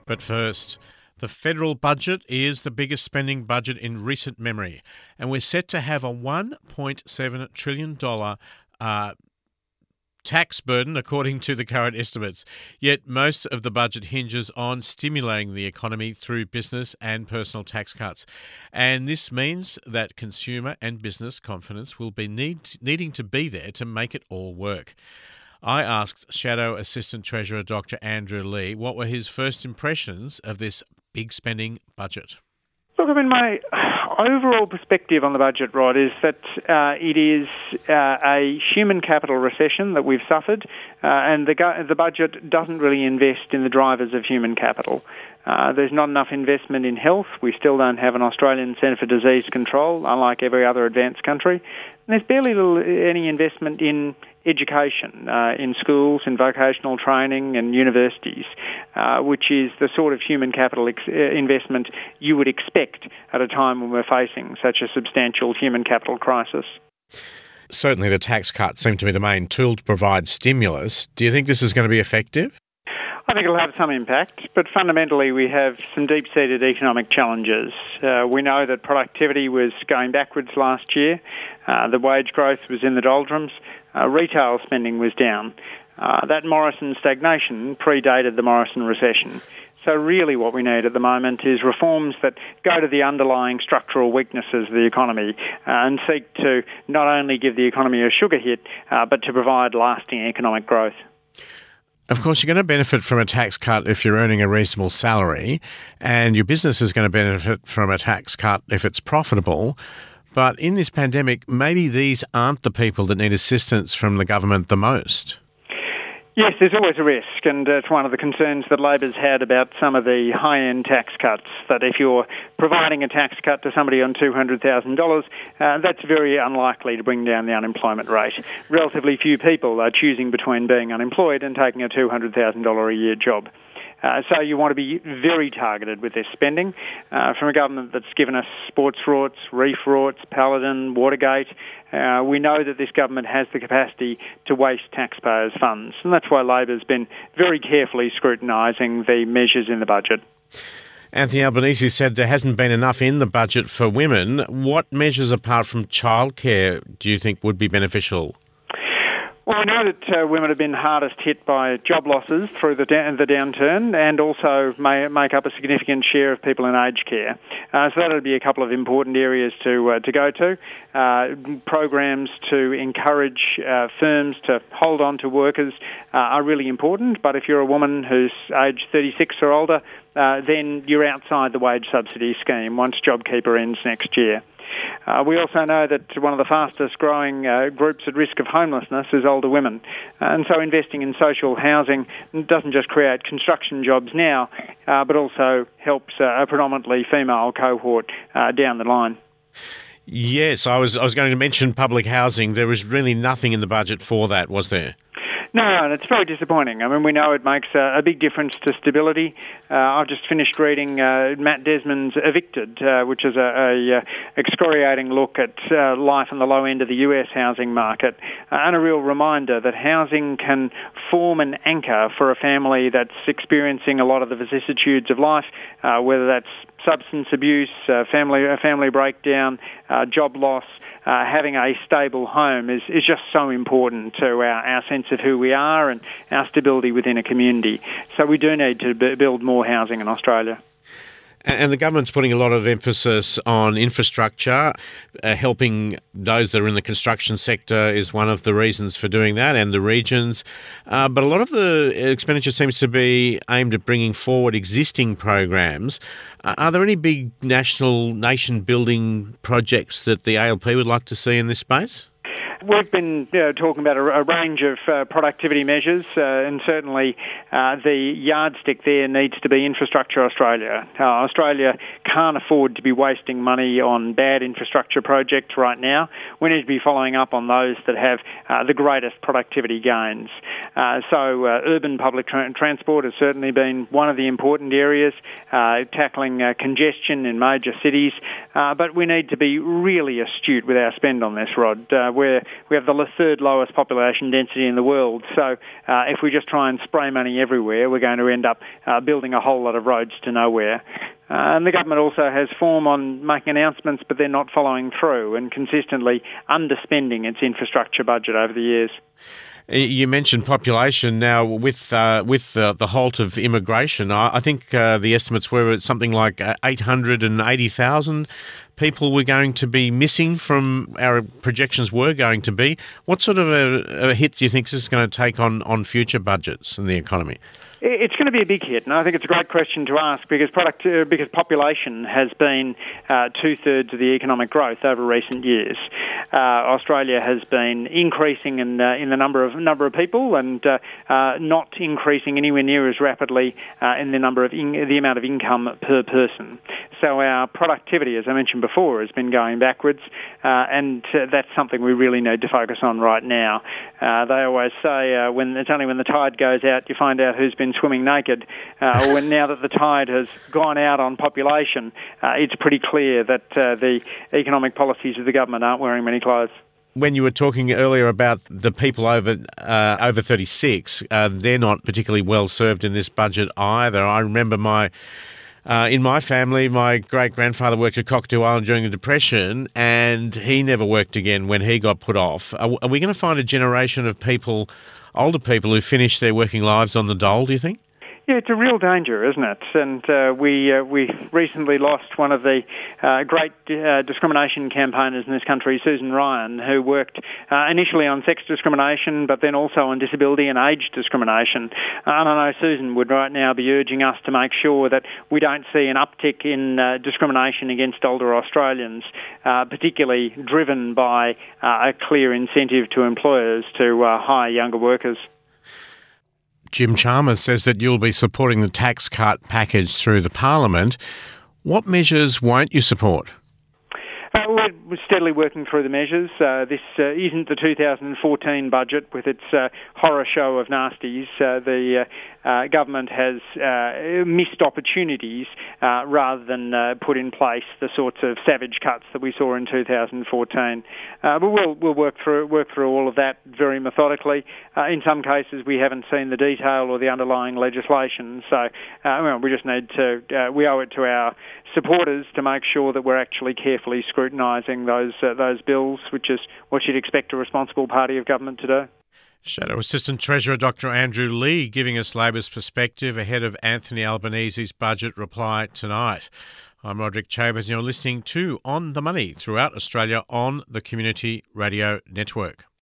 But first, the federal budget is the biggest spending budget in recent memory, and we're set to have a $1.7 trillion tax burden, according to the current estimates. Yet most of the budget hinges on stimulating the economy through business and personal tax cuts. And this means that consumer and business confidence will be needing to be there to make it all work. I asked Shadow Assistant Treasurer Dr. Andrew Lee what were his first impressions of this big spending budget. Look, I mean, my overall perspective on the budget, Rod, is that it is a human capital recession that we've suffered, and the budget doesn't really invest in the drivers of human capital. There's not enough investment in health. We still don't have an Australian Centre for Disease Control, unlike every other advanced country. And there's barely any investment in education, in schools, in vocational training and universities, which is the sort of human capital investment you would expect at a time when we're facing such a substantial human capital crisis. Certainly the tax cuts seem to be the main tool to provide stimulus. Do you think this is going to be effective? I think it'll have some impact, but fundamentally we have some deep-seated economic challenges. We know that productivity was going backwards last year. The wage growth was in the doldrums. Retail spending was down. That Morrison stagnation predated the Morrison recession. So really what we need at the moment is reforms that go to the underlying structural weaknesses of the economy and seek to not only give the economy a sugar hit, but to provide lasting economic growth. Of course, you're going to benefit from a tax cut if you're earning a reasonable salary, and your business is going to benefit from a tax cut if it's profitable. But in this pandemic, maybe these aren't the people that need assistance from the government the most. Yes, there's always a risk, and it's one of the concerns that Labor's had about some of the high-end tax cuts, that if you're providing a tax cut to somebody on $200,000, that's very unlikely to bring down the unemployment rate. Relatively few people are choosing between being unemployed and taking a $200,000 a year job. So you want to be very targeted with this spending from a government that's given us sports rorts, reef rorts, Paladin, Watergate. We know that this government has the capacity to waste taxpayers' funds, and that's why Labor's been very carefully scrutinising the measures in the budget. Anthony Albanese said there hasn't been enough in the budget for women. What measures apart from childcare do you think would be beneficial? Well, we know that women have been hardest hit by job losses through the downturn, and also make up a significant share of people in aged care. So that would be a couple of important areas to go to. Programs to encourage firms to hold on to workers are really important, but if you're a woman who's aged 36 or older, then you're outside the wage subsidy scheme once JobKeeper ends next year. We also know that one of the fastest growing groups at risk of homelessness is older women. And so investing in social housing doesn't just create construction jobs now, but also helps a predominantly female cohort down the line. Yes, I was going to mention public housing. There was really nothing in the budget for that, was there? No, and it's very disappointing. I mean, we know it makes a big difference to stability. I've just finished reading Matt Desmond's Evicted, which is a excoriating look at life on the low end of the US housing market, and a real reminder that housing can form an anchor for a family that's experiencing a lot of the vicissitudes of life, whether that's substance abuse, family breakdown, job loss. Having a stable home is just so important to our sense of who we are and our stability within a community. So we do need to build more housing in Australia. And the government's putting a lot of emphasis on infrastructure. Helping those that are in the construction sector is one of the reasons for doing that, and the regions. But a lot of the expenditure seems to be aimed at bringing forward existing programs. Are there any big nation-building projects that the ALP would like to see in this space? We've been talking about a range of productivity measures, and certainly the yardstick there needs to be Infrastructure Australia. Australia can't afford to be wasting money on bad infrastructure projects right now. We need to be following up on those that have the greatest productivity gains. So urban public transport has certainly been one of the important areas, tackling congestion in major cities, but we need to be really astute with our spend on this, Rod. We're we have the third lowest population density in the world. So if we just try and spray money everywhere, we're going to end up building a whole lot of roads to nowhere. And the government also has form on making announcements, but they're not following through and consistently underspending its infrastructure budget over the years. You mentioned population. Now, with the halt of immigration, I think the estimates were something like 880,000 people were going to be missing from our projections were going to be. What sort of a hit do you think this is going to take on future budgets and the economy? It's going to be a big hit, and I think it's a great question to ask because population has been 2/3 of the economic growth over recent years. Australia has been increasing in the number of people, and not increasing anywhere near as rapidly in the the amount of income per person. So our productivity, as I mentioned before, has been going backwards, and that's something we really need to focus on right now. They always say it's only when the tide goes out you find out who's been swimming naked. Now that the tide has gone out on population, it's pretty clear that the economic policies of the government aren't wearing many clothes. When you were talking earlier about the people over 36, they're not particularly well served in this budget either. I remember in my family, my great-grandfather worked at Cockatoo Island during the Depression, and he never worked again when he got put off. Are we going to find a generation of people, older people, who finish their working lives on the dole, do you think? Yeah, it's a real danger, isn't it? And we recently lost one of the great discrimination campaigners in this country, Susan Ryan, who worked initially on sex discrimination, but then also on disability and age discrimination. And I know Susan would right now be urging us to make sure that we don't see an uptick in discrimination against older Australians, particularly driven by a clear incentive to employers to hire younger workers. Jim Chalmers says that you'll be supporting the tax cut package through the Parliament. What measures won't you support? We're steadily working through the measures. This isn't the 2014 budget with its horror show of nasties. The government has missed opportunities rather than put in place the sorts of savage cuts that we saw in 2014. But we'll work through all of that very methodically. In some cases, we haven't seen the detail or the underlying legislation, so we just need to. We owe it to our supporters to make sure that we're actually carefully scrutinising those bills, which is what you'd expect a responsible party of government to do. Shadow Assistant Treasurer Dr Andrew Leigh giving us Labor's perspective ahead of Anthony Albanese's budget reply tonight. I'm Roderick Chambers and you're listening to On the Money throughout Australia on the Community Radio Network.